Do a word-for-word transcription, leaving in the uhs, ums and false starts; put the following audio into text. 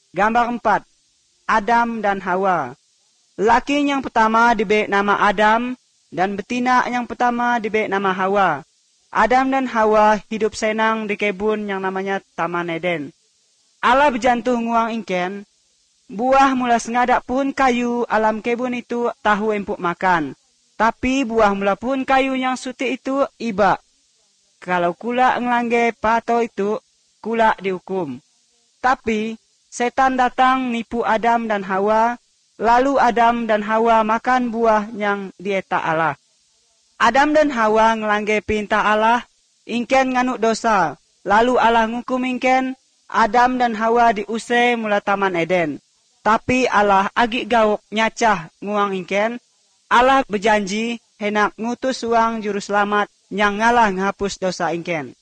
Gambar empat. Adam dan Hawa. Laki yang pertama diberi nama Adam dan betina yang pertama diberi nama Hawa. Adam dan Hawa hidup senang di kebun yang namanya Taman Eden. Allah berjantuh nguang ingken, buah mula sengadak pun kayu alam kebun itu tahu empuk makan. Tapi buah mula pun kayu yang sutik itu iba. Kalau kula ngelangge pato itu, kula dihukum. Tapi setan datang nipu Adam dan Hawa, lalu Adam dan Hawa makan buah yang dieta Allah. Adam dan Hawa ngelangge perintah Allah, ingken nganuk dosa. Lalu Allah ngukum ingken, Adam dan Hawa diusir mula Taman Eden. Tapi Allah agik gauk nyacah nguang ingken, Allah berjanji hendak ngutus uang juru selamat yang ngalah ngapus dosa ingken.